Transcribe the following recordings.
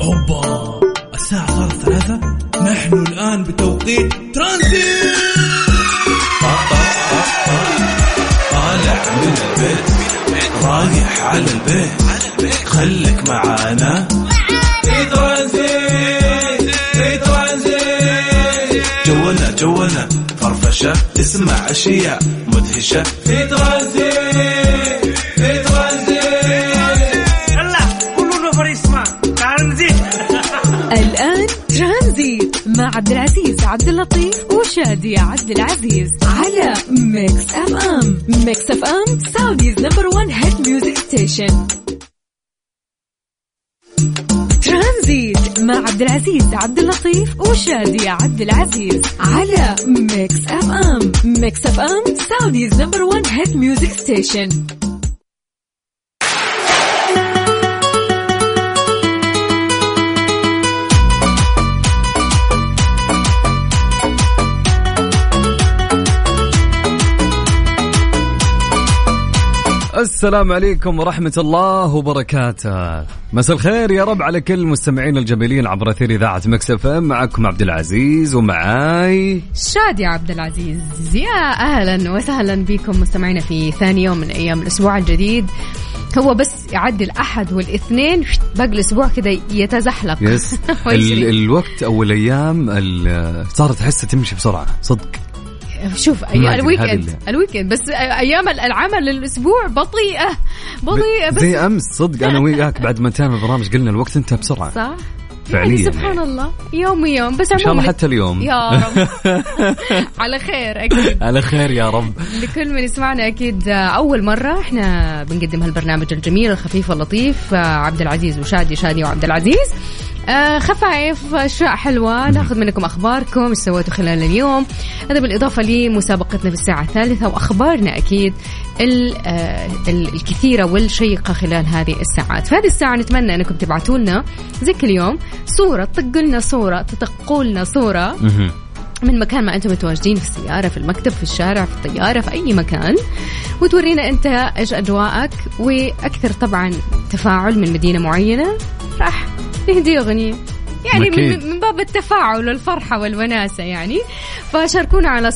هوبا الساعة صارت 3. نحن الآن بتوقيت ترانزيت. طالع من البيت رايح على البيت، خليك معانا في ترانزيت. في ترانزيت جولنا فرفشة، اسمع أشياء مدهشة في ترانزيت. في ترانزيت يلا كلنا فريسما ترانزيت. الآن ترانزيت مع عبد العزيز عبد اللطيف وشادي عبد العزيز على ميكس اف ام. ميكس اف ام سعوديز نمبر 1 هيت ميوزك ستيشن. ترانزيت مع عبد العزيز عبد اللطيف وشادي عبد العزيز على ميكس اف ام. ميكس اف ام سعوديز نمبر 1 هيت ميوزك ستيشن. السلام عليكم ورحمة الله وبركاته. مساء الخير يا رب على كل مستمعين الجميلين عبر أثير إذاعة ميكس اف ام. معكم عبد العزيز ومعاي شادي عبد العزيز. يا أهلا وسهلا بكم مستمعين في ثاني يوم من أيام الأسبوع الجديد. هو بس يعدي الأحد والاثنين باقي الأسبوع كده يتزحلق. يس الوقت أو الأيام صارت تحسها تمشي بسرعة صدق. شوف الويكند بس أيام العمل الأسبوع بطيئة بس زي أمس صدق. أنا وياك بعد ما انتهى البرنامج قلنا الوقت انتهى بسرعة صح فعليا. يعني سبحان الله يوم بس إن شاء الله حتى اليوم يا رب على خير أكيد. على خير يا رب. لكل من يسمعنا أكيد أول مرة إحنا بنقدم هالبرنامج الجميل الخفيف واللطيف. عبد العزيز وشادي وعبد العزيز خفايف أشياء حلوة. ناخذ منكم أخباركم إيش سويتوا خلال اليوم، هذا بالإضافة لمسابقتنا في الساعة 3 وأخبارنا أكيد الكثيرة والشيقة خلال هذه الساعات. في هذه الساعة نتمنى أنكم تبعتوا لنا زي كل يوم صورة، تطقوا لنا صورة، تتقوا لنا صورة من مكان ما أنتم متواجدين، في السيارة، في المكتب، في الشارع، في الطيارة، في أي مكان، وتورينا أنت إيش أجواءك. وأكثر طبعا تفاعل من مدينة معينة راح نهدي أغنية يعني من باب التفاعل والفرحة والوناسة يعني. فشاركونا على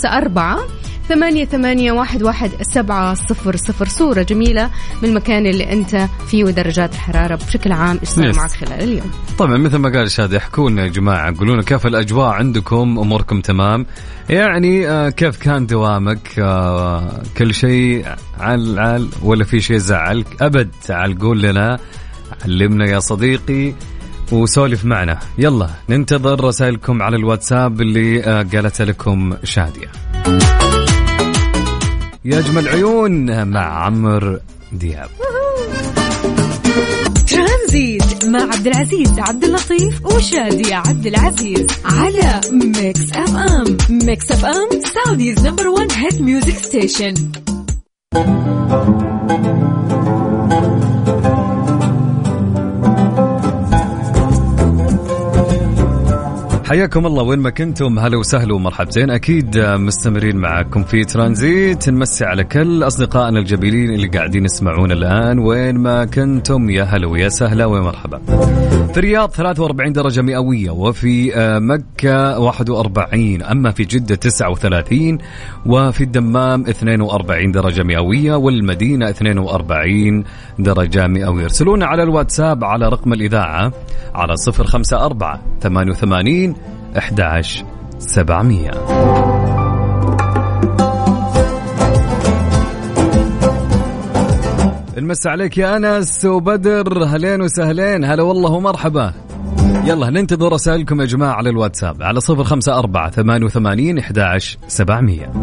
0548811700 صورة جميلة من المكان اللي أنت فيه ودرجات الحرارة بشكل عام إيش صار معك خلال اليوم. طبعا مثل ما قال شادي احكونا يا جماعة، قولونا كيف الأجواء عندكم، أموركم تمام يعني كيف كان دوامك، كل شيء عال ولا في شيء زعلك أبد. تعال قول لنا، علمنا يا صديقي وسولف معنا. يلا ننتظر رسائلكم على الواتساب اللي قالت لكم شادية. يا أجمل عيون مع عمرو دياب. ترانزيت مع عبد العزيز عبد اللطيف وشادي عبد العزيز على ميكس اف ام. ميكس اف ام سعوديز نمبر 1 هيت ميوزك ستيشن. حياكم الله وين ما كنتم، هلا وسهلا ومرحبتين. أكيد مستمرين معكم في ترانزيت. نمسي على كل أصدقائنا الجميلين اللي قاعدين يسمعون الآن وين ما كنتم، يا هلا ويا سهلا ومرحبا. في الرياض 43 درجة مئوية، وفي مكة 41، أما في جدة 39، وفي الدمام 42 درجة مئوية، والمدينة 42 درجة مئوية. ارسلونا على الواتساب على رقم الإذاعة على 0548811700. المس عليك يا أنس وبدر، هلين وسهلين، هلا والله ومرحبا. يلا ننتظر رسائلكم يا جماعة على الواتساب على 0548811700.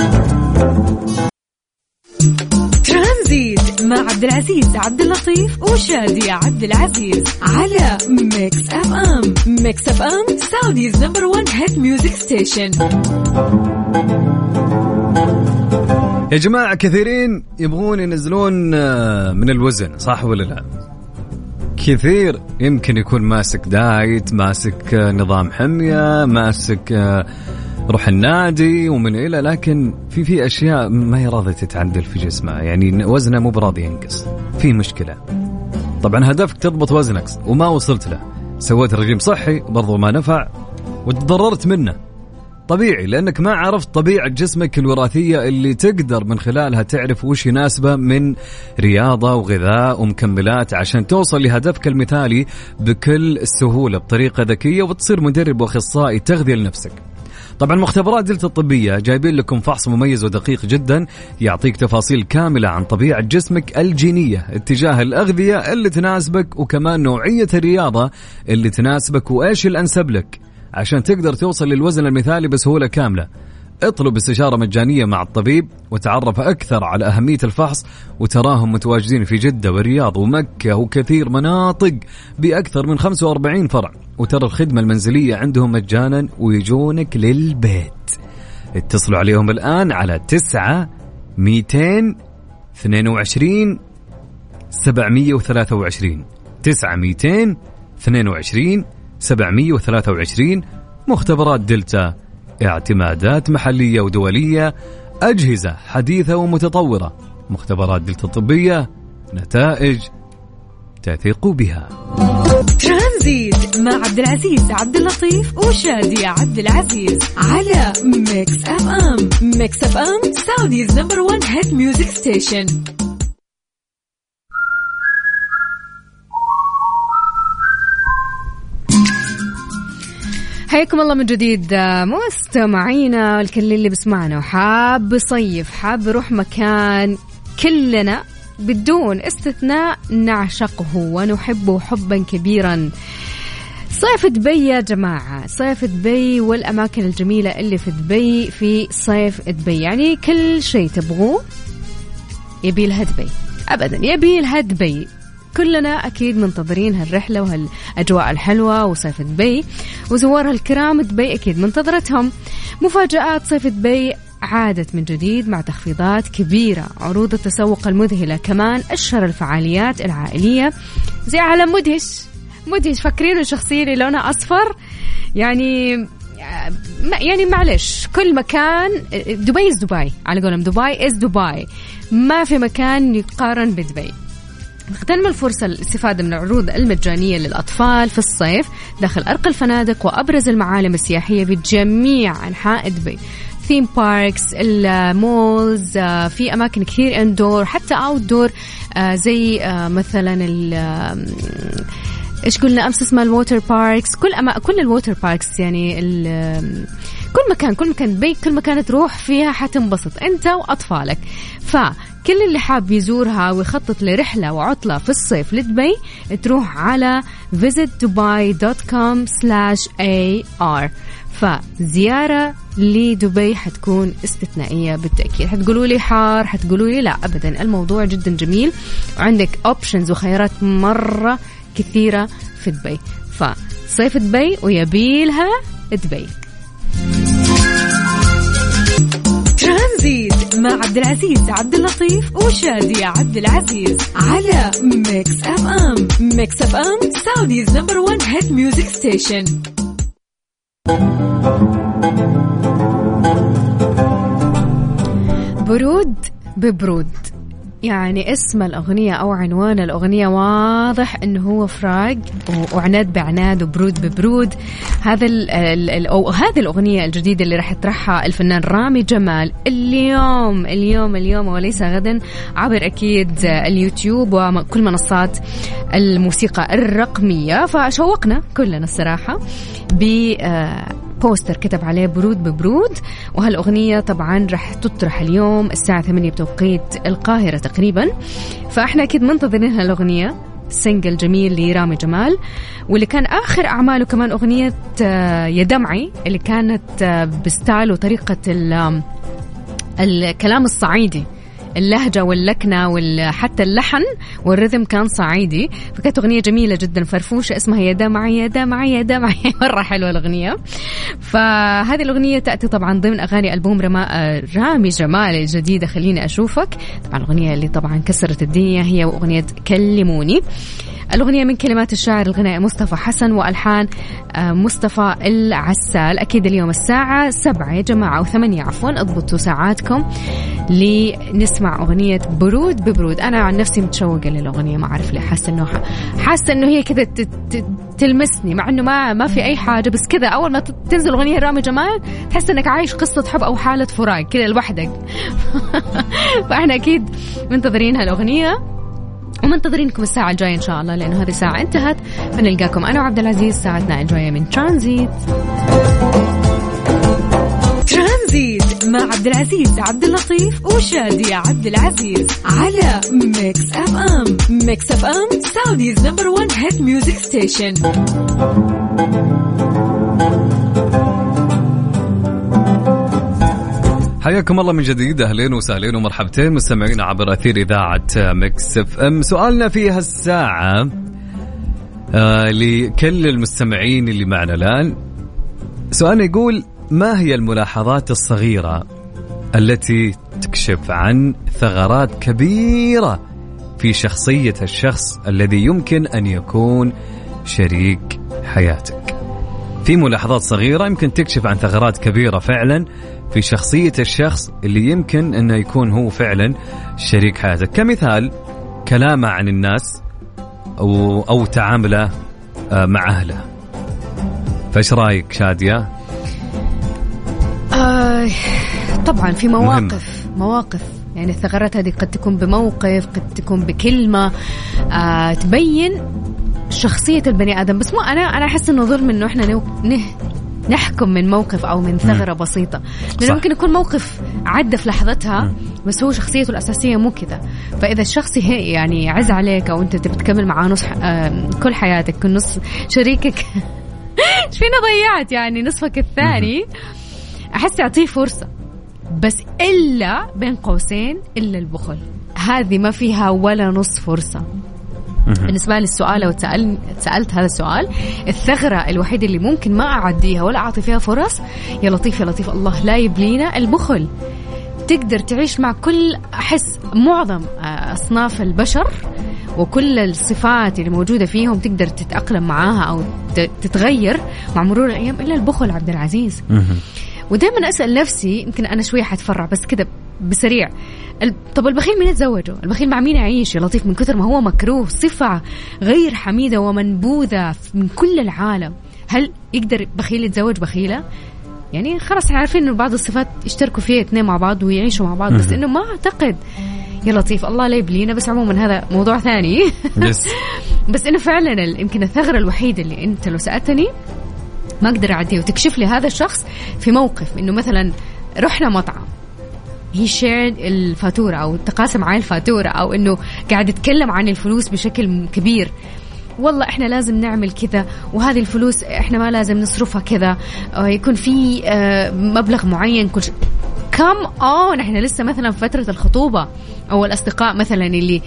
ترانزيت مع عبد العزيز عبد اللطيف وشادي عبد العزيز على ميكس اف ام. ميكس اف ام سعوديز نمبر 1 هيت ميوزك ستيشن. يا جماعة كثيرين يبغون ينزلون من الوزن، صح ولا لا؟ كثير يمكن يكون ماسك دايت، ماسك نظام حمية، ماسك روح النادي ومن إلى، لكن في أشياء ما هي راضية تتعدل في جسمه، يعني وزنه مو براضي ينقص، في مشكلة. طبعا هدفك تضبط وزنك وما وصلت له، سويت رجيم صحي برضو ما نفع وتضررت منه. طبيعي لأنك ما عرفت طبيعة جسمك الوراثية اللي تقدر من خلالها تعرف وش يناسبه من رياضة وغذاء ومكملات عشان توصل لهدفك المثالي بكل سهولة بطريقة ذكية وتصير مدرب وأخصائي تغذية لنفسك. طبعا مختبرات دلتا الطبية جايبين لكم فحص مميز ودقيق جدا يعطيك تفاصيل كاملة عن طبيعة جسمك الجينية اتجاه الأغذية اللي تناسبك وكمان نوعية الرياضة اللي تناسبك وإيش الأنسب لك عشان تقدر توصل للوزن المثالي بسهولة كاملة. اطلب استشارة مجانية مع الطبيب وتعرف أكثر على أهمية الفحص، وتراهم متواجدين في جدة والرياض ومكة وكثير مناطق بأكثر من 45 فرع، وترى الخدمة المنزلية عندهم مجانا ويجونك للبيت. اتصلوا عليهم الآن على 9-222-723 9-222-723. مختبرات دلتا، اعتمادات محلية ودولية، أجهزة حديثة ومتطورة. مختبرات دلتا الطبية، نتائج تثق بها. ترانزيت مع عبد العزيز عبد اللطيف وشادي عبد العزيز على ميكس اف ام. ميكس اف ام سعوديز نمبر 1 هيت ميوزك ستيشن. حياكم الله من جديد مستمعينا. الكل اللي بسمعنا وحاب يصيف، حاب يروح مكان كلنا بدون استثناء نعشقه ونحبه حبا كبيرا، صيف دبي يا جماعة. صيف دبي والأماكن الجميلة اللي في دبي في صيف دبي، يعني كل شيء تبغوه يبيلها دبي، أبدا يبيلها دبي. كلنا أكيد منتظرين هالرحلة وهالأجواء الحلوة وصيف دبي، وزوارها الكرام دبي أكيد منتظرتهم. مفاجآت صيف دبي عادت من جديد مع تخفيضات كبيرة، عروض التسوق المذهلة، كمان أشهر الفعاليات العائلية زي عالم مدهش. فاكرين الشخصية اللي لونها أصفر؟ يعني معلش، كل مكان دبي على قولهم دبي، ما في مكان يقارن بدبي. اغتنم الفرصة للاستفادة من العروض المجانية للأطفال في الصيف داخل أرقى الفنادق وأبرز المعالم السياحية بجميع أنحاء دبي. ثيم باركس، المولز، في أماكن كثير اندور حتى اوتدور، زي مثلا إيش قلنا أمس اسمها الووتر باركس. كل الووتر باركس، يعني كل مكان دبي، كل مكان تروح فيها حتنبسط أنت وأطفالك. كل اللي حاب يزورها ويخطط لرحلة وعطلة في الصيف لدبي تروح على visitdubai.com/ar. فزيارة لدبي حتكون استثنائية بالتأكيد. حتقولوا لي حار، حتقولوا لي لا، أبدا الموضوع جدا جميل وعندك أوبشنز وخيارات مرة كثيرة في دبي. فصيف دبي ويبيلها دبي. ترانزيت مع عبد العزيز عبد اللطيف وشادي عبد العزيز على ميكس اف ام. ميكس اف ام سعوديز نمبر 1 هيت ميوزك ستيشن. برود ببرود، يعني اسم الأغنية أو عنوان الأغنية واضح إنه هو فراق وعناد بعناد وبرود ببرود. هذه الأغنية الجديدة اللي راح يطرحها الفنان رامي جمال اليوم وليس غدا عبر أكيد اليوتيوب وكل منصات الموسيقى الرقمية. فشوقنا كلنا الصراحة بوستر كتب عليه برود ببرود، وهالأغنية طبعا راح تطرح اليوم الساعة 8 بتوقيت القاهرة تقريبا. فإحنا أكيد منتظرين هالأغنية، سينجل جميل لرامي جمال، واللي كان آخر أعماله كمان أغنية يا دمعي اللي كانت بستايل وطريقة الكلام الصعيدي، اللهجة واللكنة وحتى اللحن والرذم كان صعيدي. فكانت أغنية جميلة جدا فرفوشة اسمها يا دمعي يا دمعي يا دمعي. مرة حلوة الأغنية. فهذه الأغنية تأتي طبعا ضمن أغاني ألبوم رامي جمال الجديدة خليني أشوفك. طبعا الأغنية اللي طبعا كسرت الدنيا هي أغنية كلموني. الأغنية من كلمات الشاعر الغنائي مصطفى حسن وألحان مصطفى العسال. أكيد اليوم الساعة 7 يا جماعة أو 8 عفوا، اضبطوا ساعاتكم لنسمع أغنية برود ببرود. أنا عن نفسي متشوقة للأغنية، ما أعرف ليه، حاسة إنه هي كذا تلمسني، مع إنه ما في أي حاجة، بس كذا أول ما تنزل أغنية رامي جمال تحس إنك عايش قصة حب أو حالة فراق كذا لوحدك. فإحنا أكيد منتظرين هالأغنية ومنتظرينكم الساعة الجاية إن شاء الله، لأنه هذه الساعة انتهت، فنلقاكم أنا وعبد العزيز ساعتنا الجاية من ترانزيت. ترانزيت مع عبد العزيز عبد اللطيف وشادية عبد العزيز على ميكس اف ام. ميكس اف ام سعوديز نمبر 1 هيت ميوزك ستيشن. حياكم الله من جديد، أهلين وسهلين ومرحبتين مستمعين عبر أثير إذاعة ميكس اف ام. سؤالنا في هالساعة لكل المستمعين اللي معنا الآن، سؤالنا يقول: ما هي الملاحظات الصغيرة التي تكشف عن ثغرات كبيرة في شخصية الشخص الذي يمكن أن يكون شريك حياتك؟ في ملاحظات صغيرة يمكن تكشف عن ثغرات كبيرة فعلا في شخصية الشخص اللي يمكن أنه يكون هو فعلا شريك حياتك. كمثال كلامه عن الناس أو تعامله مع أهله. فايش رأيك شادية؟ طبعا في مواقف يعني الثغرات هذه قد تكون بموقف، قد تكون بكلمة تبين شخصية البني آدم. بس مو أنا أحس إنه ظلم إنه إحنا نحكم من موقف أو من ثغرة بسيطة، لأنه ممكن يكون موقف عدى في لحظتها بس هو شخصيته الأساسية مو كذا. فإذا الشخص يعني عز عليك أو أنت تكمل معاه نص كل حياتك، كل نص شريكك فينا ضيعت يعني نصفك الثاني، أحس أعطيه فرصة، بس إلا بين قوسين إلا البخل، هذه ما فيها ولا نص فرصة. بالنسبة لي السؤال لو سألت هذا السؤال، الثغرة الوحيدة اللي ممكن ما أعديها ولا أعطي فيها فرص، يا لطيف يا لطيف الله لا يبلينا، البخل. تقدر تعيش مع كل، أحس معظم أصناف البشر وكل الصفات اللي موجودة فيهم تقدر تتأقلم معاها أو تتغير مع مرور الأيام، إلا البخل عبد العزيز. ودائما أسأل نفسي، يمكن أنا شوية حتفرع بس كده بسريع، طب البخيل مين يتزوجه؟ البخيل مع مين يعيش يا لطيف؟ من كثر ما هو مكروه، صفة غير حميدة ومنبوذة من كل العالم. هل يقدر بخيل يتزوج بخيلة؟ يعني خلاص احنا عارفين انه بعض الصفات يشتركوا فيها اثنين مع بعض ويعيشوا مع بعض، بس انه ما اعتقد يا لطيف الله لا يبلينا. بس عموما هذا موضوع ثاني. بس انه فعلا يمكن الثغرة الوحيدة اللي انت لو سألتني ما اقدر اعديه وتكشف لي هذا الشخص في موقف، انه مثلا رحنا مطعم، هي شيرد الفاتورة أو تقاسم معي الفاتورة، أو إنه قاعد يتكلم عن الفلوس بشكل كبير، والله إحنا لازم نعمل كذا وهذه الفلوس إحنا ما لازم نصرفها كذا، يكون في مبلغ معين كل شيء. إحنا لسه مثلا في فترة الخطوبة أو الأصدقاء مثلا اللي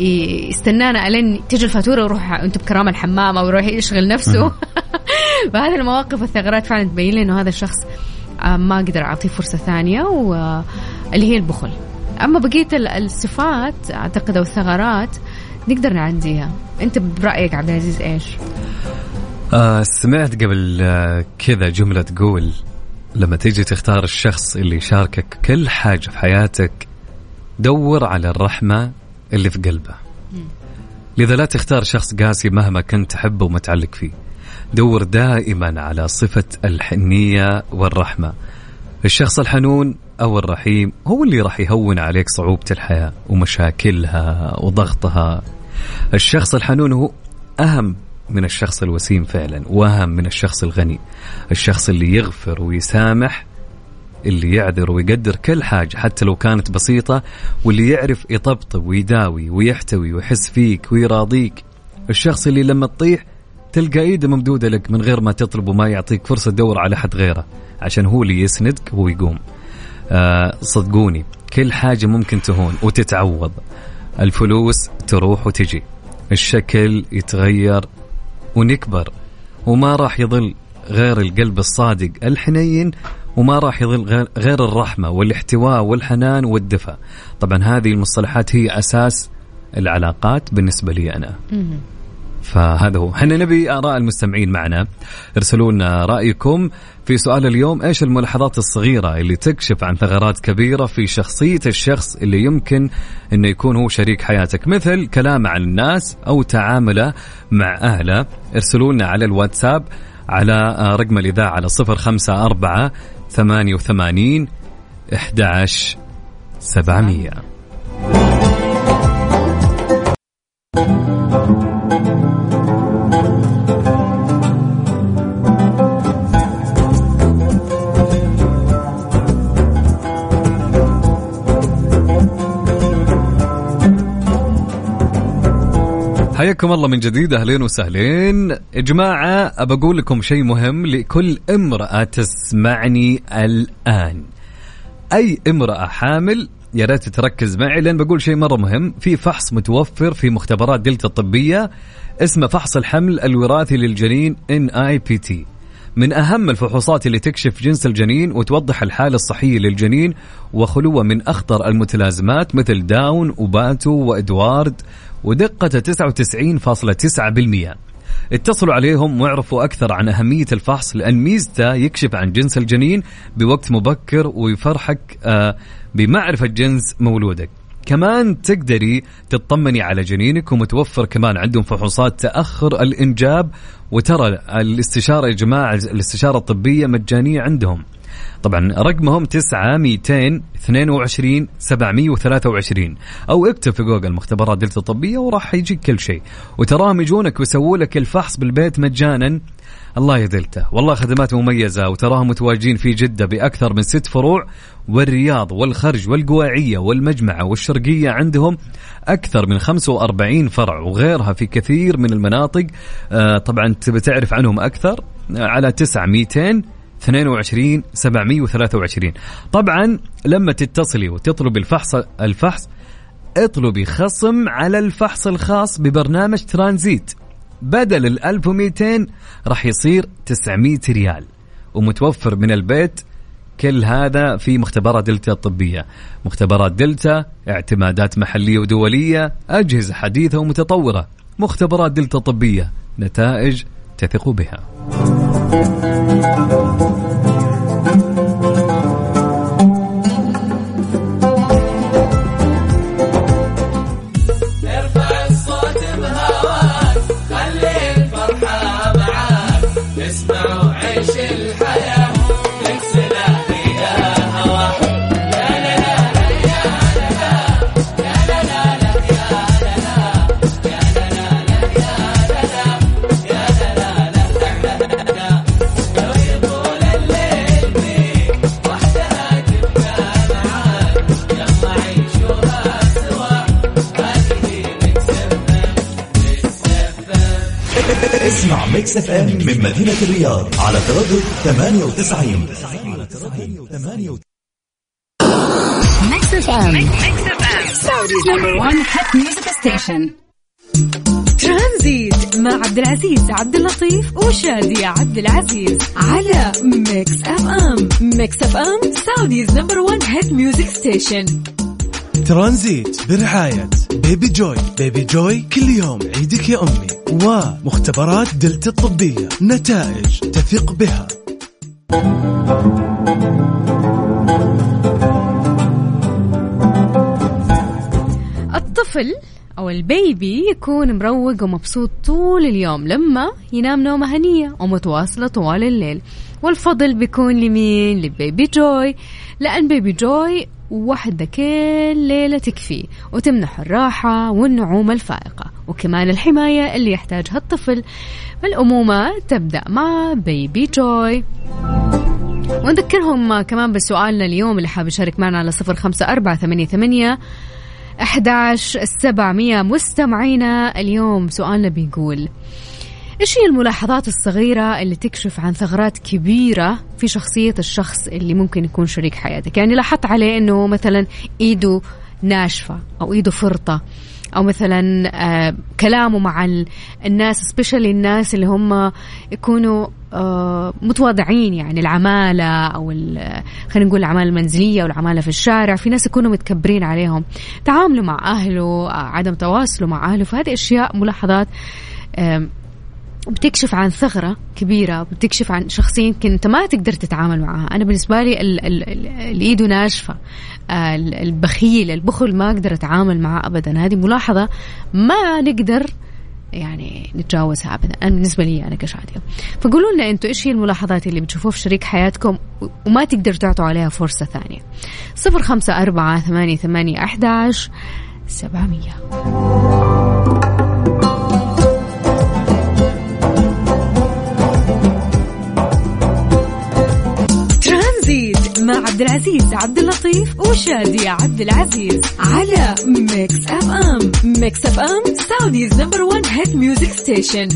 يستنانا ألين تيجي الفاتورة ويروح أنتم بكرامة الحمام أو يروح يشغل نفسه. فهذه المواقف والثغرات فعلا تبين لي إنه هذا الشخص ما أقدر أعطيه فرصة ثانية، واللي هي البخل. أما بقية الصفات أعتقد أو الثغرات نقدر نعديها. أنت برأيك عبد العزيز إيش؟ سمعت قبل كذا جملة تقول لما تيجي تختار الشخص اللي يشاركك كل حاجة في حياتك، دور على الرحمة اللي في قلبه. لذا لا تختار شخص قاسي مهما كنت تحبه ومتعلق فيه، دور دائما على صفة الحنية والرحمة. الشخص الحنون أو الرحيم هو اللي راح يهون عليك صعوبة الحياة ومشاكلها وضغطها. الشخص الحنون هو أهم من الشخص الوسيم فعلا، وأهم من الشخص الغني. الشخص اللي يغفر ويسامح، اللي يعذر ويقدر كل حاجة حتى لو كانت بسيطة، واللي يعرف يطبطب ويداوي ويحتوي ويحس فيك ويراضيك. الشخص اللي لما تطيح تلقى ايده ممدودة لك من غير ما تطلب وما يعطيك فرصة تدور على حد غيره عشان هو اللي يسندك ويقوم. صدقوني كل حاجة ممكن تهون وتتعوض. الفلوس تروح وتجي، الشكل يتغير ونكبر، وما راح يظل غير القلب الصادق الحنين، وما راح يظل غير الرحمة والاحتواء والحنان والدفء. طبعا هذه المصطلحات هي أساس العلاقات بالنسبة لي أنا. فهذا هو. احنا نبي آراء المستمعين معنا، ارسلوا لنا رأيكم في سؤال اليوم. ايش الملاحظات الصغيرة اللي تكشف عن ثغرات كبيرة في شخصية الشخص اللي يمكن انه يكون هو شريك حياتك، مثل كلامه عن الناس او تعامله مع اهله؟ ارسلوا لنا على الواتساب على رقم الإذاعة على 054 88 11 700. حياكم الله من جديد، أهلين وسهلين يا جماعة. أبقول لكم شيء مهم لكل امرأة تسمعني الآن. أي امرأة حامل يا ريت تركز معي، لأن بقول شيء مرة مهم. في فحص متوفر في مختبرات دلتا الطبية اسمه فحص الحمل الوراثي للجنين NIPT، من أهم الفحوصات اللي تكشف جنس الجنين وتوضح الحالة الصحية للجنين وخلوه من أخطر المتلازمات مثل داون وباتو وإدوارد، ودقته 99.9%. اتصلوا عليهم واعرفوا أكثر عن أهمية الفحص، لأن ميزته يكشف عن جنس الجنين بوقت مبكر ويفرحك بمعرفة جنس مولودك. كمان تقدري تطمني على جنينك، ومتوفر كمان عندهم فحوصات تأخر الإنجاب. وترى الاستشارة يا جماعة، الاستشارة الطبية مجانية عندهم. طبعا رقمهم 9-222 723، أو اكتب في جوجل مختبرات دلتا الطبية وراح يجيك كل شيء. وتراهم يجونك ويسووا لك الفحص بالبيت مجانا. الله يا دلتا، والله خدمات مميزة. وتراهم متواجدين في جدة بأكثر من 6 فروع، والرياض والخرج والقواعية والمجمعة والشرقية عندهم أكثر من 45 فرع، وغيرها في كثير من المناطق. طبعا تبي تعرف عنهم أكثر على 9-222 723. طبعا لما تتصلي وتطلبي الفحص اطلبي خصم على الفحص الخاص ببرنامج ترانزيت. بدل 1200 راح يصير 900 ريال، ومتوفر من البيت. كل هذا في مختبرات دلتا الطبية. مختبرات دلتا، اعتمادات محلية ودولية، أجهزة حديثة ومتطورة. مختبرات دلتا الطبية، نتائج تثق بها. اسمع ميكس اف ام من مدينة الرياض على تردد 98. ميكس اف ام سعوديز نمبر 1 هات ميوزك ستيشن. ترانزيت مع عبد العزيز عبد اللطيف وشادية عبد العزيز على ميكس اف ام. ميكس اف ام سعوديز نمبر 1 هات ميوزك ستيشن. ترانزيت برعاية بيبي جوي. بيبي جوي كل يوم عيدك يا أمي، ومختبرات دلتا الطبية، نتائج تثق بها. الطفل أو البيبي يكون مروق ومبسوط طول اليوم لما ينام نومة هنية ومتواصلة طوال الليل، والفضل بيكون لمين؟ لبيبي جوي، لأن بيبي جوي واحدة كل ليلة تكفيه وتمنح الراحة والنعومة الفائقة، وكمان الحماية اللي يحتاجها الطفل. الأمومة تبدأ مع بيبي جوي. ونذكرهم كمان بسؤالنا اليوم اللي حاب يشارك معنا على 054881 11700. مستمعينا اليوم سؤالنا بيقول: إيش هي الملاحظات الصغيرة اللي تكشف عن ثغرات كبيرة في شخصية الشخص اللي ممكن يكون شريك حياتك؟ يعني لاحظت عليه إنه مثلا إيده ناشفة أو إيده فرطة، أو مثلا كلامه مع الناس سبيشالي الناس اللي هم يكونوا متواضعين، يعني العمالة أو خلينا نقول العمالة المنزلية والعمالة في الشارع، في ناس يكونوا متكبرين عليهم، تعامله مع أهله، عدم تواصله مع أهله. فهذه أشياء ملاحظات بتكشف عن ثغرة كبيرة، بتكشف عن شخصية يمكن أنت ما تقدر تتعامل معها. أنا بالنسبة لي الإيد ناشفة، البخل ما أقدر أتعامل معه أبدا. هذه ملاحظة ما نقدر يعني نتجاوزها أبدا، أنا بالنسبة لي أنا كشادية. فقولوا لنا أنتوا إيش هي الملاحظات اللي بتشوفوها في شريك حياتكم وما تقدر تعطوا عليها فرصة ثانية. 0548811700. مع عبد العزيز عبد اللطيف وشادية عبد العزيز على ميكس اف ام. ميكس اف ام سعوديز نمبر 1 هيت ميوزك ستيشن.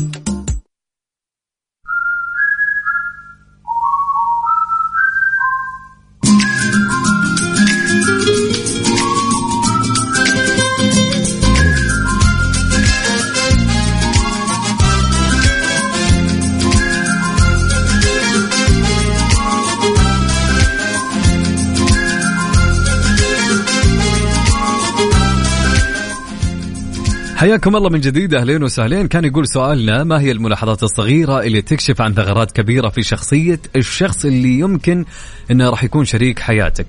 حياكم الله من جديد، أهلين وسهلين. كان يقول سؤالنا: ما هي الملاحظات الصغيرة اللي تكشف عن ثغرات كبيرة في شخصية الشخص اللي يمكن أنه راح يكون شريك حياتك؟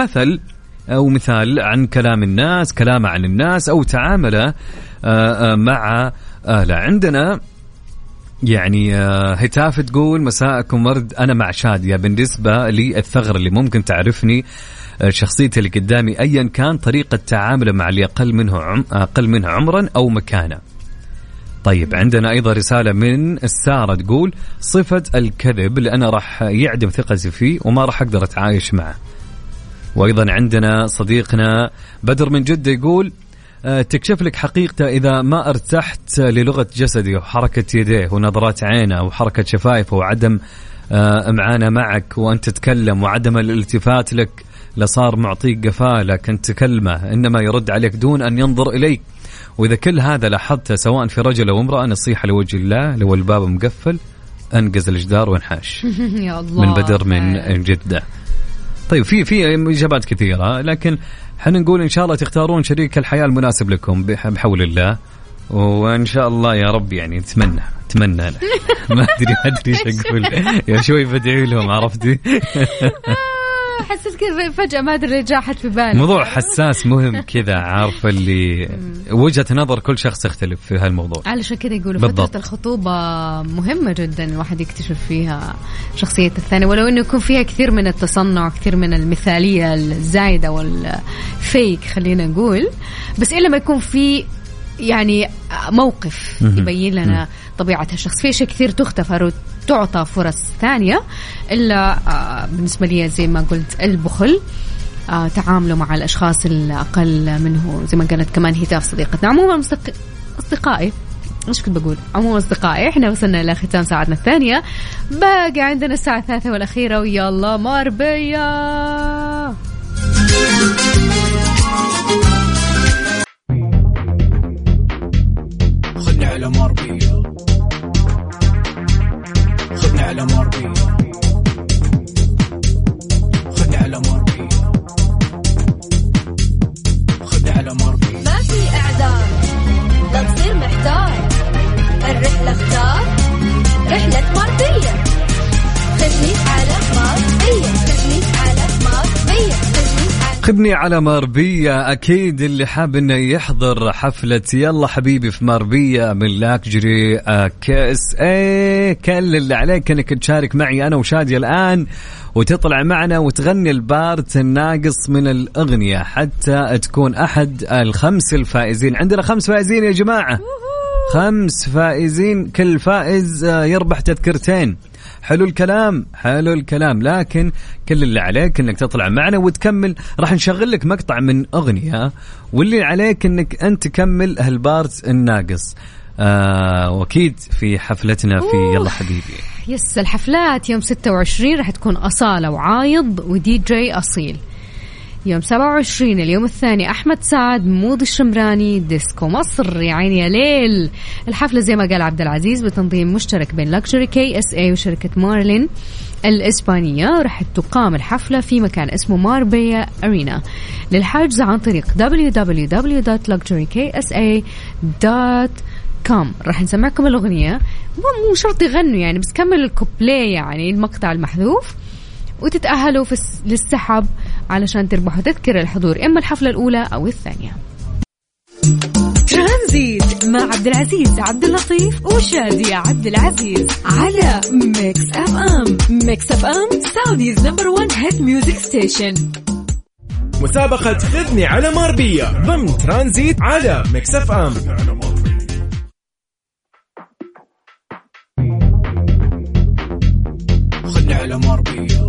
مثال عن كلام الناس، كلامه عن الناس، أو تعامله مع عندنا يعني هتاف تقول: مساءكم ورد، أنا مع شادية. بالنسبة لي الثغرة اللي ممكن تعرفني شخصيتي اللي قدامي أيا كان طريقة تعامله مع اللي أقل منه عمرا أو مكانة. طيب عندنا أيضا رسالة من السارة تقول: صفة الكذب، لأنه راح يعدم ثقتي فيه وما راح أقدر أتعايش معه. وأيضا عندنا صديقنا بدر من جدة يقول: تكشف لك حقيقته إذا ما ارتحت للغة جسده وحركة يديه ونظرات عينه وحركة شفايفه وعدم معانا معك وأنت تتكلم وعدم الالتفات لك، لصار معطيك قفالة كنت تكلمه إنما يرد عليك دون أن ينظر إليك. وإذا كل هذا لاحظته سواء في رجل أو امرأة، نصيحة لوجه الله: لو الباب مقفل أنقز الجدار وانحاش. يا الله. من بدر من جدة. طيب في إجابات كثيرة، لكن حنا نقول إن شاء الله تختارون شريك الحياة المناسب لكم بحول الله، وإن شاء الله يا رب يعني نتمنى ما أدري إيش أقول يا شوي بدعي لهم، عرفتي؟ حسيت كذا فجأة ما أدري جاحت في بالي. موضوع حساس مهم كذا، عارفة اللي وجهة نظر كل شخص يختلف في هالموضوع. علشان كذا يقولوا فترة الخطوبة مهمة جدا الواحد يكتشف فيها شخصية الثاني، ولو إنه يكون فيها كثير من التصنع، كثير من المثالية الزايدة والفيك خلينا نقول، بس إلا ما يكون في يعني موقف يبين لنا طبيعة الشخص. في شيء كثير تختفر وتعطى فرص ثانية، إلا بالنسبة لي زي ما قلت البخل، تعامله مع الأشخاص الأقل منه، زي ما قالت كمان هتاف صديقتنا. عموما أصدقائي، إيش كنت بقول؟ عموما أصدقائي، إحنا وصلنا إلى ختام ساعتنا الثانية، باقي عندنا الساعة 3 والأخيرة، ويلا مربية. خدنا على مربية، خدنا على مربية، خدنا على مربية، خدنا على مربية. ما في إعذار، لا تصير محتار، الرحلة اختار رحلة مربية. خذني على مربية، خذني على مربية، خذني على مربية. أكيد اللي حاب إنه يحضر حفلة يلا حبيبي في مربية من لاكجري KSA، كل اللي عليك إنك تشارك معي أنا وشادية الآن وتطلع معنا وتغني البارت الناقص من الأغنية حتى تكون أحد الخمس الفائزين. عندنا 5 فائزين يا جماعة، 5 فائزين، كل فائز يربح تذكرتين. حلو الكلام، حلو الكلام. لكن كل اللي عليك انك تطلع معنا وتكمل. راح نشغل لك مقطع من أغنية، واللي عليك انك انت تكمل هالبارت الناقص. واكيد في حفلتنا في يلا حبيبي. يس، الحفلات يوم 26 راح تكون أصالة وعايض ودي جي أصيل. يوم 27 اليوم الثاني أحمد سعد، مود الشمراني، ديسكو مصر، يا عيني يا ليل. الحفلة زي ما قال عبد العزيز بتنظيم مشترك بين لاكجري KSA وشركة مارلين الإسبانية. راح تقام الحفلة في مكان اسمه ماربيا أرينا. للحجز عن طريق www.luxuryksa.com. كوم. راح نسمعكم الأغنية، مو شرط يغنوا يعني، بس كمل الكوبلي يعني المقطع المحذوف، وتتأهلوا للسحب علشان تربحوا تذكرة الحضور إما الحفلة الأولى أو الثانية. ترانزيت مع عبد العزيز عبد اللطيف وشادية عبد العزيز على ميكس اف ام. ميكس اف ام سعوديز نمبر 1 هيت ميوزك ستيشن. مسابقة خذني على ماربية ضمن ترانزيت على ميكس اف ام. خذني على ماربية.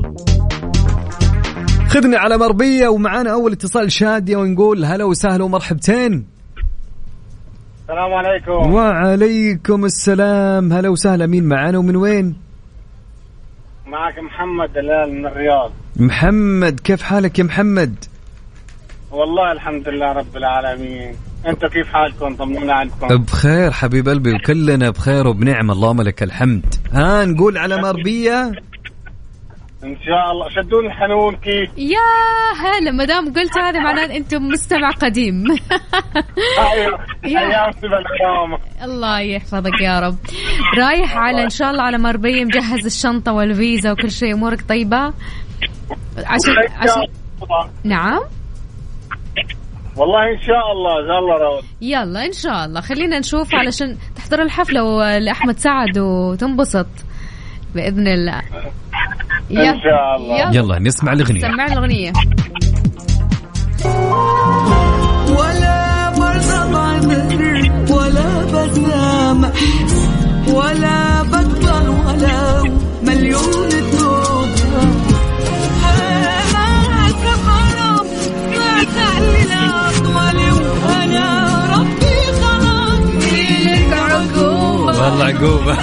خذني على مربية. ومعانا أول اتصال شادية، ونقول هلا وسهلا ومرحبتين. السلام عليكم. وعليكم السلام، هلا وسهلا. مين معانا ومن وين؟ معك محمد دلال من الرياض. محمد، كيف حالك يا محمد؟ والله الحمد لله رب العالمين. انتوا كيف حالكم؟ طمنونا عنكم. بخير حبيب قلبي، وكلنا بخير وبنعم، اللهم لك الحمد. ها نقول على مربية ان شاء الله. شدوني الحنون كيف؟ يا هلا، ما دام قلت هذا معناه انتم مستمع قديم. ايوه ايام سبل. الله يحفظك يا رب. رايح على ان شاء الله على مربية، مجهز الشنطة والفيزا وكل شيء، امورك طيبة؟ عشان نعم والله ان شاء الله. يلا رود، يلا ان شاء الله. خلينا نشوف علشان تحضر الحفلة لأحمد سعد وتنبسط بإذن الله. ان شاء الله. يلا نسمع الأغنية. سمع الأغنية. ولا برضى ولا بسامح ولا بطل ولا مليون توب. ما سفرم ما تعلنا أطولي، وأنا ربي خلاص لك عقوبة. والله عقوبة.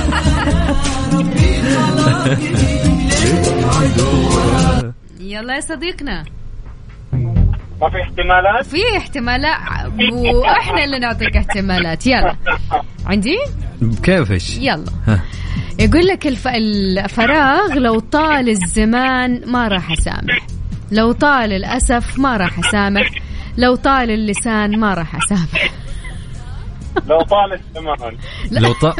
يلا يا صديقنا، ما في احتمالات؟ في احتمالات، واحنا اللي نعطيك احتمالات. يلا عندي كيفش؟ يلا. يقول لك الفراغ لو طال الزمان ما راح أسامح، لو طال الأسف ما راح أسامح، لو طال اللسان ما راح أسامح. لو طال الزمان. لو طال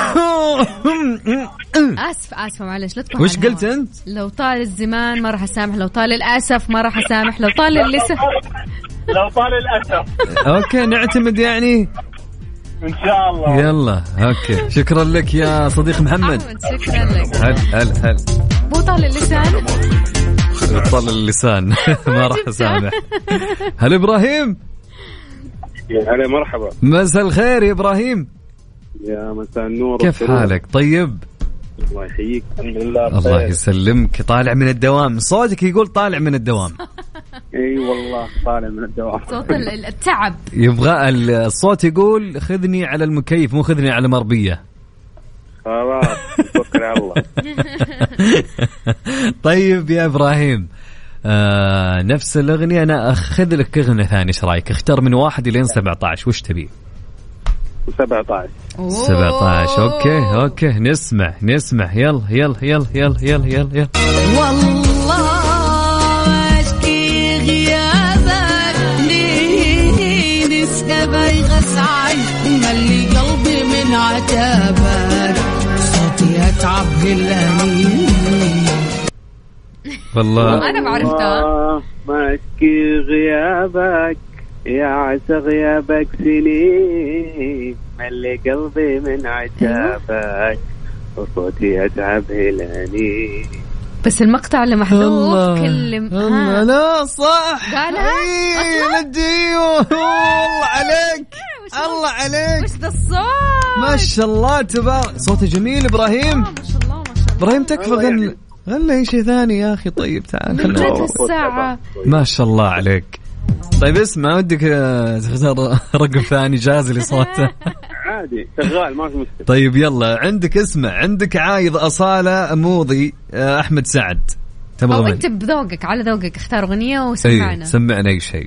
آسفة معلش، لا تكون. وش قلت أنت؟ لو طال الزمان ما راح أسامح، لو طال الأسف ما راح أسامح، لو طال اللسان. لو طال الأسف. أوكي نعتمد يعني. إن شاء الله. يلا أوكي، شكرا لك يا صديق محمد. شكرا لك. هل مو طال اللسان. طال اللسان ما راح أسامح. هل إبراهيم؟ هلا مرحبا. مساء الخير يا إبراهيم. يا مساء النور. كيف حالك؟ طيب الله يحييك. الحمد لله. الله يسلمك. طالع من الدوام، صوتك يقول طالع من الدوام. اي والله طالع من الدوام. صوت التعب. يبغى الصوت يقول خذني على المكيف، مو خذني على مربية. خلاص توكل على الله. طيب يا إبراهيم، نفس الأغنية. أنا أخذ لك أغنية ثانية، إيش رأيك؟ اختار من 1 إلى 17، وش تبي؟ 17. 17 أوكي نسمع. يلا. والله أشكي غيابك ليه نسكبي غسعي، ملي قلبي من عتابك، صوتي أتعب هلاني. والله أنا بعرفتها. ما أشكي غيابك يا عسى غيابك سنين، ملي قلبي من عتابك، وصوتي أتعب هلاني. بس المقطع اللي محذوف كلم. لا صح قالها والله عليك. الله عليك. وش ذا الصوت؟ ما شاء الله تبارك، صوته جميل إبراهيم. ما شاء الله ما شاء الله. إبراهيم تكفى غنى أي شيء ثاني يا أخي. طيب تعال خلنا. الساعة. ما شاء الله عليك. طيب اسمع، ودك تختار رقم ثاني جاهز لي صوته؟ عادي شغال ما في مشكلة. طيب يلا، عندك اسمع، عندك عايض أصالة موضي أحمد سعد. أو أنت بذوقك، على ذوقك اختار أغنية وسمعنا. سمعنا أي شيء.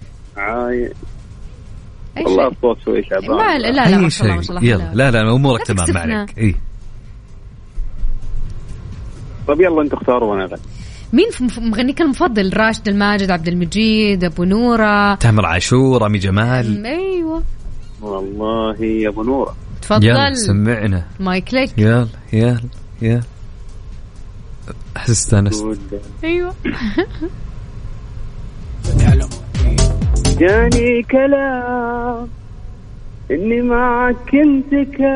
والله الصوت شوي شعبان. لا ما شاء الله. يلا لا أمورك تمام معك. إيه طب يلا أنت اختاروا وأنا أغني. مين مغنيك المفضل؟ راشد الماجد، عبد المجيد، أبو نورة، تامر عاشور، رامي جمال؟ أيوة والله يا أبو نورة. تفضل يلا سمعنا مايك لك. يلا أحس استانست. أيوة. جاني كلام إني معك كنت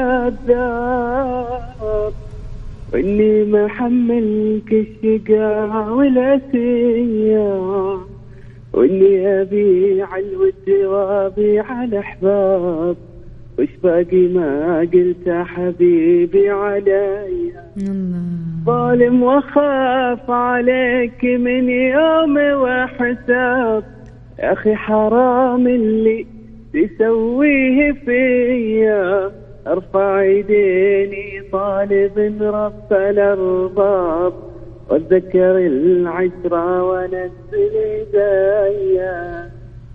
كذاب، وإني ما حملك الشقاء والأسية، وإني أبيع الود وأبيع الأحباب، وش باقي ما قلت حبيبي علي. ظالم وخاف عليك من يوم وحساب، يا أخي حرام اللي تسويه فيا، ارفع يديني طالب رب الأرباب، واتذكر العشرة ونزل يديا.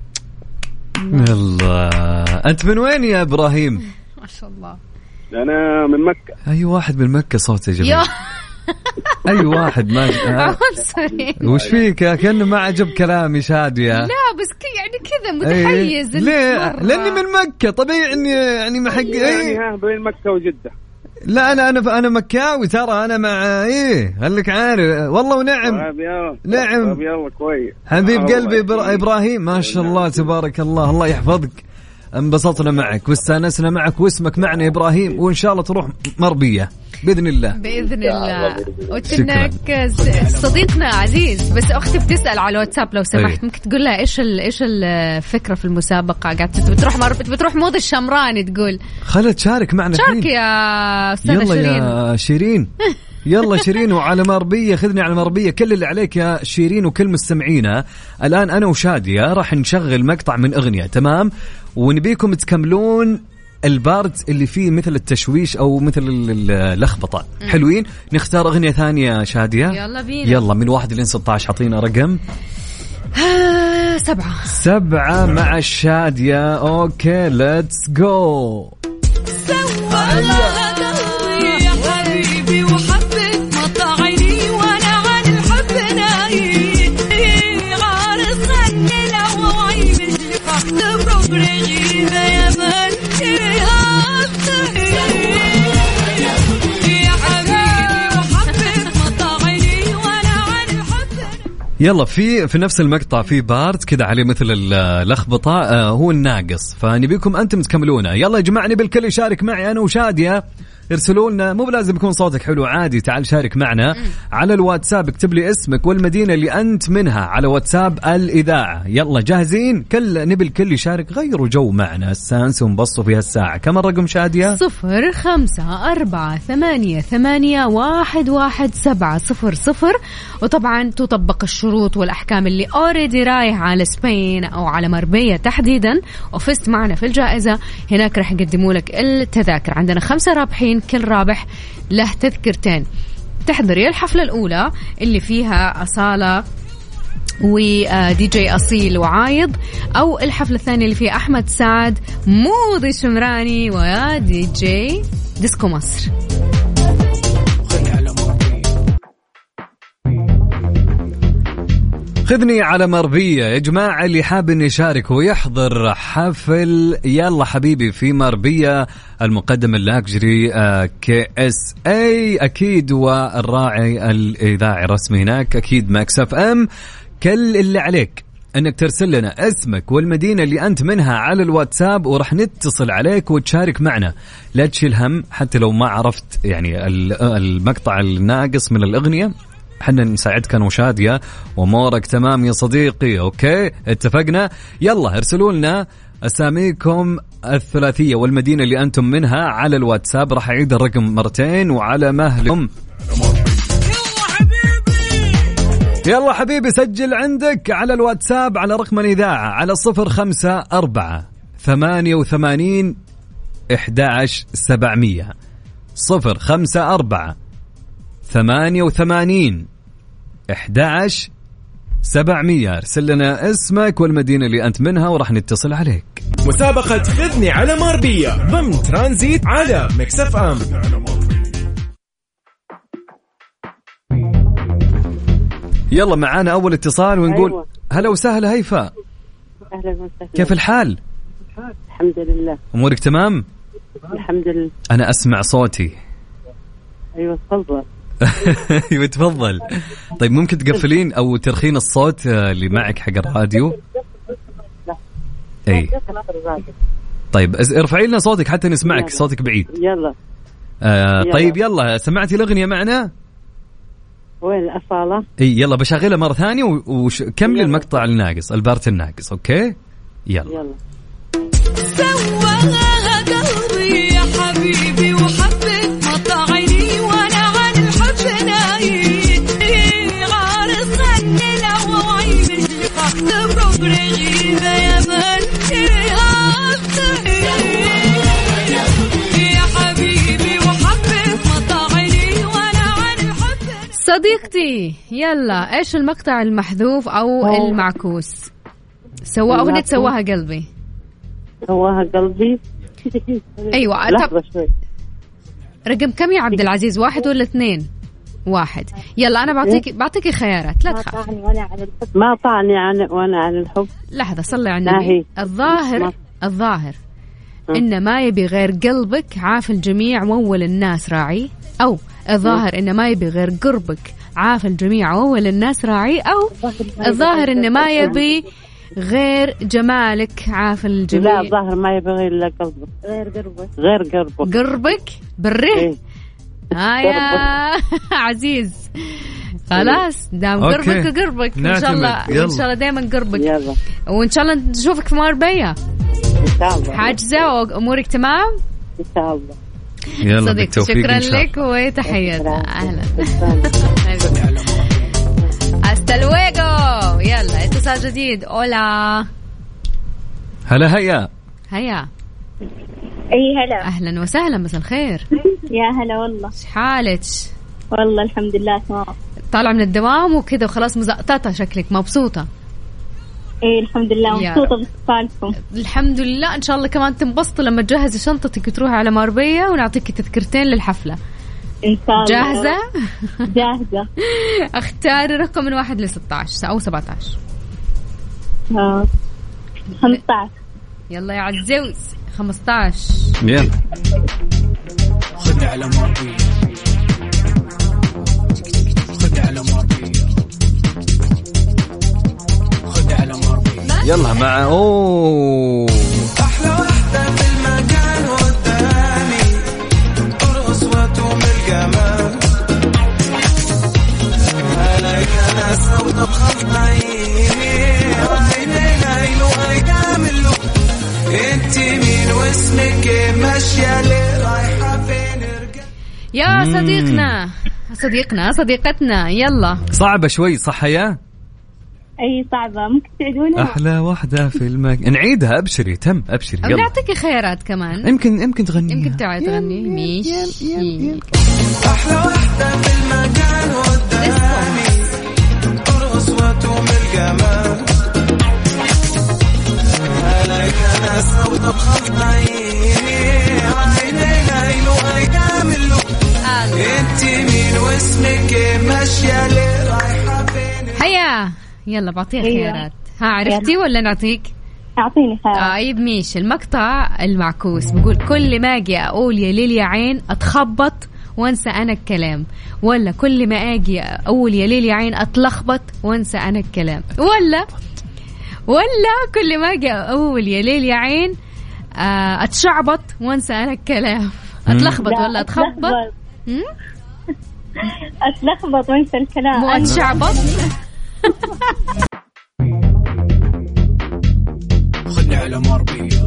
الله، أنت من وين يا إبراهيم؟ ما شاء الله. أنا من مكة. أي واحد من مكة صوته جميل. أي واحد ما وش فيك كأنه ما عجب كلامي شادية؟ لا بس يعني كذا متحيز. ليه؟ لأني من مكة طبيعي إني يعني ما حق يعني بين مكة وجدة. لا أنا مكاوي ترى، أنا مع خليك عارف والله. ونعم نعم يلا كويس حبيب قلبي إبراهيم، ما شاء الله تبارك الله، الله يحفظك. انبسطنا معك واستانسنا معك، واسمك معنا إبراهيم، وإن شاء الله تروح مربية بإذن الله. بإذن الله. وتنك صديقنا عزيز. بس أختي بتسأل على الواتساب لو سمحت، ممكن تقول لها إيش الفكرة في المسابقة؟ قاعدة بتروح موضة الشمراني تقول خلت تشارك معنا. شارك يا أستاذة شيرين. يلا يا شيرين. يلا شيرين وعلى مربية، خذني على مربية. كل اللي عليك يا شيرين وكل مستمعينا الآن، أنا وشادية راح نشغل مقطع من أغنية، تمام؟ ونبيكم تكملون البارت اللي فيه مثل التشويش أو مثل اللخبطة. حلوين؟ نختار أغنية ثانية شادية. يلا بينا. يلا من 1 لين 16 حطينا رقم. 7 مع الشادية. أوكي let's go. يلا في نفس المقطع في بارت كذا عليه مثل اللخبطة، هو الناقص، فنبيكم أنتم تكملونه. يلا يا جماعة، نبي الكل يشارك معي أنا وشادية. ارسلوا لنا، مو بلازم يكون صوتك حلو، عادي تعال شارك معنا على الواتساب. اكتب لي اسمك والمدينة اللي أنت منها على واتساب الإذاعة. يلا جاهزين؟ نبي الكل يشارك، غيروا جو معنا، استانسوا ونبسطوا في هالساعة. كم الرقم شادية؟ 0548811700. وطبعا تطبق الشروط والأحكام اللي أوريدي رايح على سبين أو على مربية تحديدا وفزت معنا في الجائزة. هناك رح يقدموا لك التذاكر، عندنا 5 رابحين، كل رابح له تذكرتين. تحضري الحفلة الأولى اللي فيها أصالة ودي جي أصيل وعايض، أو الحفلة الثانية اللي فيها أحمد سعد، موضي شمراني ودي جي ديسكو مصر. خذني على مربية يا جماعة. اللي حاب إنه يشارك ويحضر حفل يلا حبيبي في مربية، المقدم اللاكجري KSA أكيد، والراعي الإذاعي الرسمي هناك أكيد ماكس اف ام. كل اللي عليك أنك ترسل لنا اسمك والمدينة اللي أنت منها على الواتساب، ورح نتصل عليك وتشارك معنا. لا تشيل هم، حتى لو ما عرفت يعني المقطع الناقص من الأغنية، حنا نساعدك أنا وشادية ومورك تمام يا صديقي. أوكي اتفقنا. يلا ارسلوا لنا أساميكم الثلاثية والمدينة اللي أنتم منها على الواتساب. راح أعيد الرقم مرتين وعلى مهلكم. يلا حبيبي سجل عندك على الواتساب على رقم الإذاعة على 054-88-11-700. 054-88-11-700. ارسل لنا اسمك والمدينة اللي أنت منها وراح نتصل عليك. مسابقة خذني على مربية ضمن ترانزيت على ميكس اف ام. يلا معانا أول اتصال ونقول أيوة. هلا وسهلا هيفاء. أهلا وسهلا. كيف الحال؟ الحمد لله. أمورك تمام؟ الحمد لله. أنا أسمع صوتي. أيوة تفضل. أيوة تفضل. طيب ممكن تقفلين أو ترخين الصوت اللي معك حق الراديو؟ أي. طيب ارفعي لنا صوتك حتى نسمعك، صوتك بعيد. يلا. طيب يلا، سمعتي الأغنية معنا؟ وين الأصالة؟ اي يلا بشغلها مرة ثانية وكمل المقطع الناقص، البارت الناقص. اوكي يلا. سواها قلبي يا حبيبي وحبيت مطاعيني وانا عن الحب نايم غارس خلينا وعين اللقاء تبرغي يا من يا حبيبي وحبيت مطاعيني وانا عن الحب. صديقتي يلا، ايش المقطع المحذوف او المعكوس؟ سواها أغنية سواها قلبي. سواها قلبي. أيوة. لحظة شوي. رقم كم يا عبد العزيز، 1 ولا 2؟ 1. يلا أنا بعطيك خيارات، لا تخاف. ما طعني وأنا عن الحب. لحظة صلي على النبي. الظاهر إن ما يبي غير قلبك عاف الجميع وأول الناس راعي، أو الظاهر إن ما يبي غير قربك عاف الجميع وأول الناس راعي، أو الظاهر إن ما يبي غير جمالك عاف الجميع. لا الظاهر ما يبي غير إلا قلبك. غير قربك بالره. يا عزيز خلاص دام قربك وقربك إن شاء الله. إن شاء الله دايما قربك. يلا. وإن شاء الله نشوفك في مربية إن شاء الله. حاجزة وأمورك تمام إن شاء الله. يلا صديقتي شكرا لك وتحياتنا. أهلا. hasta luego. يلا اتصال جديد. أولا. هلا هيا. اي هلا. اهلا وسهلا، مساء الخير. يا هلا والله. ايش حالك؟ والله الحمد لله تمام. طالعه من الدوام وكذا وخلاص مزقططه، شكلك مبسوطه. ايه الحمد لله مبسوطه باتصالكم. الحمد لله. ان شاء الله كمان تنبسطوا لما تجهزي شنطتك وتروحي على مربية ونعطيك تذكرتين للحفله. ان شاء الله. جاهزه؟ جاهزه. اختاري رقم من 1 ل 16 او 17. 15. يلا يا عزوز 15. يلا خدنا على مربية. يلا مع أحلى وحدة في المكان قدامي أرقص وأتوم الجمال عليك أنا سودا بخط عيني ليل وأيام له أنت مين واسمك ماشية ليه رايحة فين يا صديقتنا يلا. صعبة شوي صح يا؟ أي صعبة، ممكن تعيدونها؟ أحلى واحدة في المكان. نعيدها. أبشري يلا. نعطيك خيارات كمان. يمكن تغني. يمكن تغني. ماشي. أحلى واحدة في المكان قدامي أرقص وأتوم الجمال عليك أنا سودا بخط عيني ليل وأيام له أنت مين واسمك ماشية ليه رايحة فين. هيا يلا بعطيها خيارات. عرفتي ولا نعطيك؟ أعطيني خيارات. طيب ماشي. المقطع المعكوس بقول كل ما أجي أقول يا ليل يا عين أتخبط وانسى أنا الكلام، ولا كل ما أجي أقول يا ليل يا عين أتلخبط وانسى أنا الكلام، ولا كل ما أجي أقول يا ليل يا عين أتشعبط وانسى أنا الكلام. أتلخبط ولا أتخبط؟ أتلخبط وانسى الكلام. مو أتشعبط. خدنا على مربية.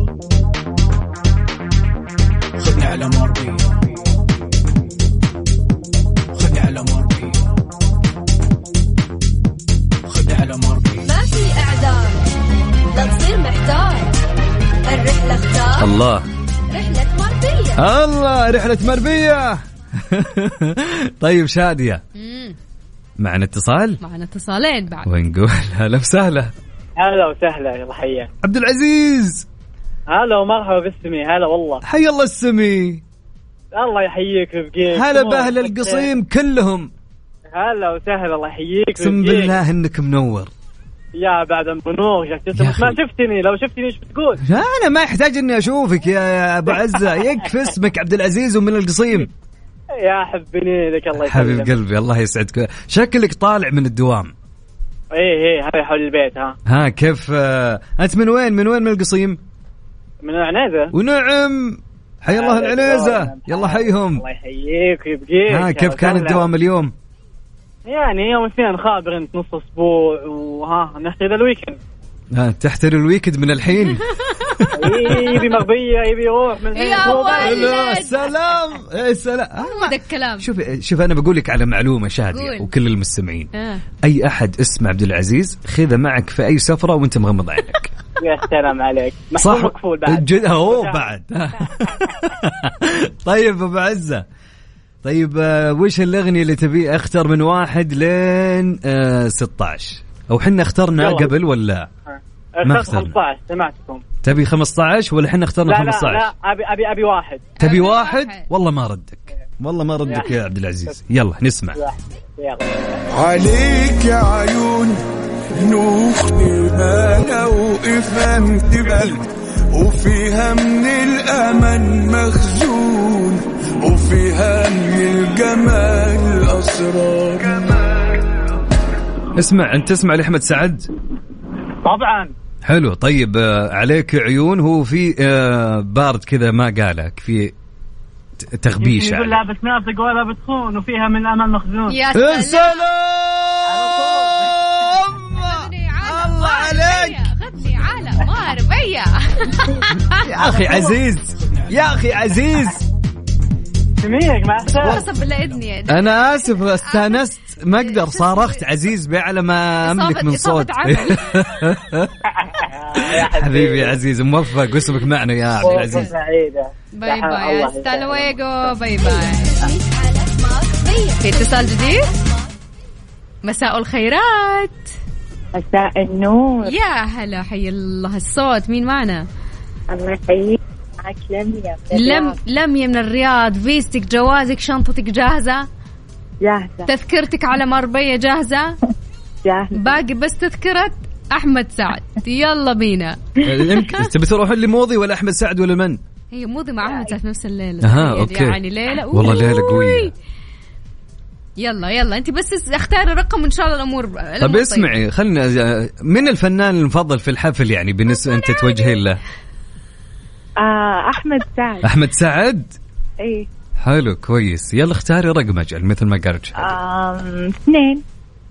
خدنا على مربية. خدنا على مربية. خدنا على مربية. ما في إعذار، لا تصير محتار، الرحلة اختار. الله رحلة مربية. الله رحلة مربية. طيب شادية معنا اتصال. معنا اتصالين بعد. ونقول هلا وسهلا. هلا وسهلا يا حياك عبد العزيز. هلا ومرحبا بالسمي. هلا والله. حي الله السمي. الله يحييك ويبقيك. هلا بأهل القصيم كلهم. هلا وسهلا. الله يحييك اقسم بالله انك منور. يا بعد بنوغ ما شفتني، لو شفتني ايش بتقول؟ انا ما يحتاج اني اشوفك يا ابو عزة، يكفي اسمك عبد العزيز ومن القصيم. يا حبني لك الله يسلمك. حبيب قلبي الله يسعدك، شكلك طالع من الدوام. ايه هاي حول البيت. ها كيف انت من وين من القصيم؟ من العنيزة. ونعم حي الله العنيزة، يلا حيهم. الله يحييك ويبقيك. ها كيف كان الدوام اليوم؟ يعني يوم اثنين خابر انت نص اسبوع وها نحتاج الويكند. تحتري الويكند من الحين. يبي مغبية يبي يروح من الحين. يا سلام يا سلام. هذا الكلام. شوف انا بقول لك على معلومة شادية وكل المستمعين. اي احد اسمه عبد العزيز خذه معك في اي سفرة وانت مغمض عينك. يا سلام عليك. صح مكفول بعد. بعد. طيب ابو عزة، طيب وش الأغنية اللي تبي اختار من 1 لين 16 او حنا اخترنا قبل ولا ما اخترنا؟ 15 سمعتكم. تبي 15 ولا حنا اخترنا 15؟ لا ابي واحد. تبي واحد؟ والله ما ردك يا عبد العزيز. يلا نسمع. عليك يا عيون نوخني ما نوقف انتبال وفيها من الأمل مخزون وفيها من الجمال أسرار. اسمع، أنت تسمع لأحمد سعد؟ طبعا. حلو. طيب عليك عيون هو في بارد كذا ما قالك في تغبيش يقول لا بس نافق ولا بتخون وفيها من الأمل مخزون. يا سلام الله عليك. خذني على ماربية. يا أخي عزيز سميك مع قسم بالله إذني. أنا آسف استانست ما أقدر صارخت عزيز بأعلى ما أملك من صوت. حبيبي عزيز موفق واسمك معنا يا عبد العزيز. باي باي استالويجو. باي باي. في اتصال جديد. مساء الخيرات. مساء النور. يا هلا حي الله. الصوت مين معنا؟ الله يحييك. معك لمية من الرياض. فيزتك جوازك شنطتك جاهزة؟ جاهزة. تذكرتك على مربية جاهزة؟ جاهزة. باقي بس تذكرة أحمد سعد. يلا بينا. تبي تروح اللي موضي ولا أحمد سعد ولا من؟ هي موضي مع أحمد سعد نفس الليلة. أوكي. يعني ليلة والله ليلة قوية. يلا انت بس اختاري رقم ان شاء الله الامور. طب اسمعي خلنا من الفنان المفضل في الحفل يعني بالنسبه انت توجهي له؟ احمد سعد. ايه حلو كويس. يلا اختاري رقم اجل مثل ما قالت شادي. 2.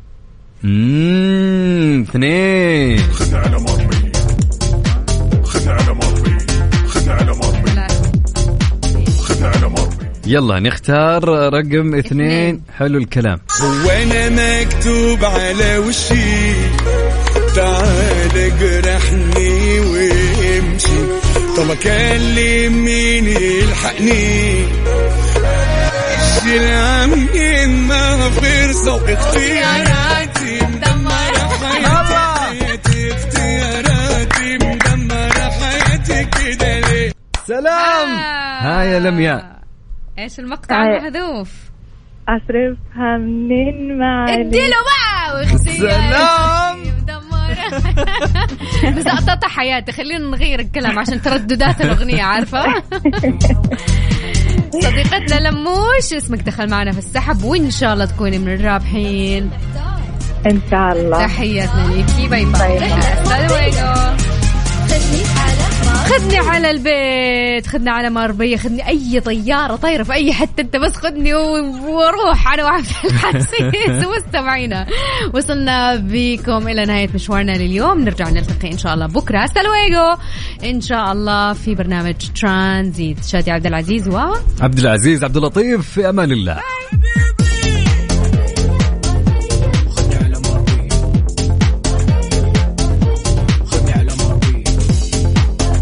2. خذ على مربي خذ على مربي خذ على مربي خذ على مربي. يلا نختار رقم 2. حلو الكلام. وانا مكتوب على وشي تعال اجرحني وامشي طب اكلم مين يلحقني الشيل عمي ما فرصة اختياراتي مدمرة حياتي اختياراتي مدمرة حياتي كده ليه. سلام. هاي يا لمياء ايش المقطع المحذوف؟ اصرفها منين معلش اديله بقى واختياراتي سلام. مدمرة. بس أقطع حياتي. خلينا نغير الكلام عشان ترددات الأغنية عارفة. صديقتنا لموش اسمك دخل معنا في السحب وإن شاء الله تكوني من الرابحين إن شاء الله. تحياتنا ليكي. باي باي. خذني على البيت، خذني على مربية، خذني أي طيارة طايرة في أي حتة أنت بس خذني وروح أنا وعبد العزيز. مستمعينا وصلنا بكم إلى نهاية مشوارنا لليوم. نرجع نلتقي إن شاء الله بكرة سلويجو إن شاء الله في برنامج ترانزيت. شادي عبد العزيز وعبد العزيز عبد اللطيف في أمان الله.